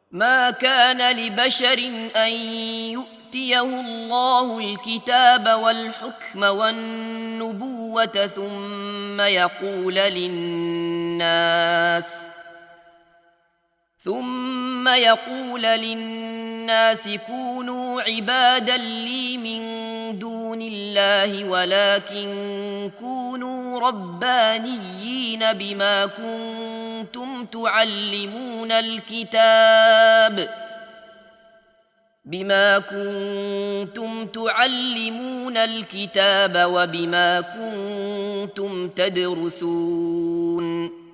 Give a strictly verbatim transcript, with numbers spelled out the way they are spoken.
ما كان لبشر أن يؤتيه الله الكتاب والحكم والنبوة ثم يقول للناس ثم يقول للناس كونوا عبادا لي من دون الله ولكن كونوا ربانيين بما كنتم تعلمون الكتاب بما كنتم تعلمون الكتاب وبما كنتم تدرسون